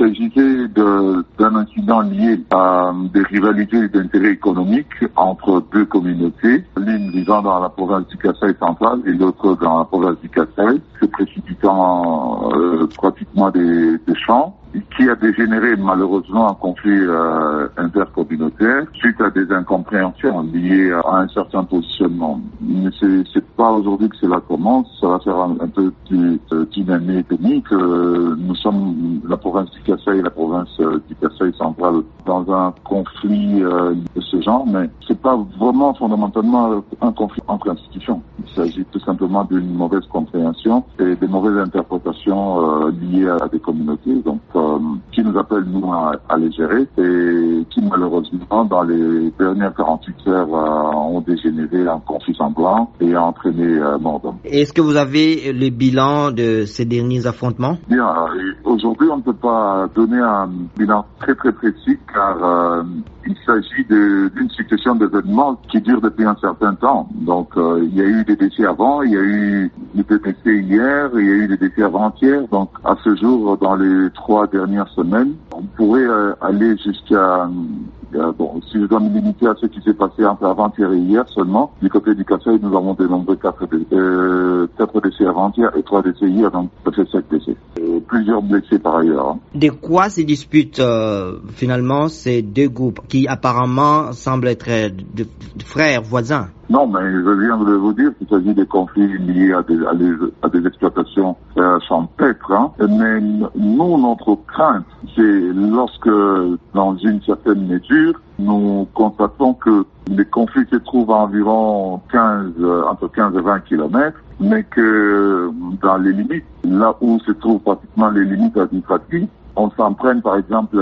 s'agissait d'un incident lié à des rivalités d'intérêts économiques entre deux communautés, l'une vivant dans la province du Kasaï central et l'autre dans la province du Kasaï, se précipitant pratiquement des champs, qui a dégénéré malheureusement en conflit intercommunautaire suite à des incompréhensions liées à un certain positionnement. Mais c'est pas aujourd'hui que cela commence, ça va faire un peu plus d'une année et demie que nous sommes, la province du Kasaï et la province du Kasaï central, dans un conflit de ce genre, mais c'est pas vraiment fondamentalement un conflit entre institutions. Il s'agit tout simplement d'une mauvaise compréhension et des mauvaises interprétations liées à des communautés, donc qui nous appellent nous à les gérer et qui malheureusement dans les dernières 48 heures ont dégénéré en conflit sanglant et entraîné mort d'homme. Est-ce que vous avez le bilan de ces derniers affrontements? Bien, aujourd'hui on ne peut pas donner un bilan très précis car il s'agit d'une succession d'événements qui dure depuis un certain temps. Donc il y a eu des décès avant, il y a eu des décès hier, il y a eu des décès avant-hier. Donc à ce jour, dans les 3 dernières semaines, on pourrait aller jusqu'à si je dois me limiter à ce qui s'est passé entre avant-hier et hier seulement, du côté du Kasaï, nous avons dénombré 4 décès avant-hier et 3 décès hier, donc ça fait 7 décès. Et plusieurs blessés par ailleurs. De quoi se disputent finalement ces deux groupes qui apparemment semblent être de frères voisins? Non, mais je viens de vous dire qu'il s'agit des conflits liés à des exploitations champêtres. Mais nous, notre crainte, c'est lorsque, dans une certaine mesure, nous constatons que les conflits se trouvent à environ entre 15 et 20 kilomètres, mais que dans les limites, là où se trouvent pratiquement les limites administratives, on s'en prenne par exemple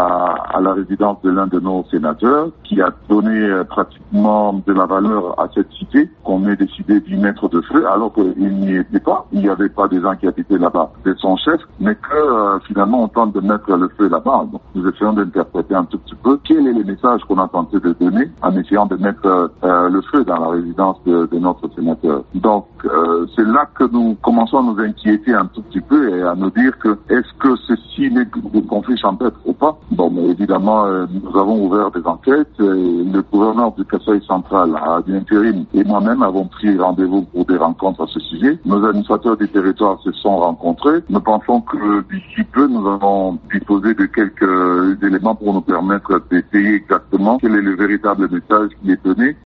à la résidence de l'un de nos sénateurs qui a donné pratiquement de la valeur à cette cité, qu'on ait décidé d'y mettre de feu alors qu'il n'y était pas. Il n'y avait pas des gens qui habitaient là-bas, c'est son chef, mais que finalement on tente de mettre le feu là-bas. Donc nous essayons d'interpréter un tout petit peu quel est le message qu'on a tenté de donner en essayant de mettre le feu dans la résidence de notre sénateur. Donc c'est là que nous commençons à nous inquiéter un tout petit peu et à nous dire que est-ce que ceci des conflits champêtres ou pas. Bon, mais évidemment, nous avons ouvert des enquêtes. Le gouverneur du Kasaï central, à l'intérim, et moi-même avons pris rendez-vous pour des rencontres à ce sujet. Nos administrateurs du territoire se sont rencontrés. Nous pensons que d'ici peu, nous allons disposer de quelques éléments pour nous permettre d'essayer exactement quel est le véritable message qui est donné.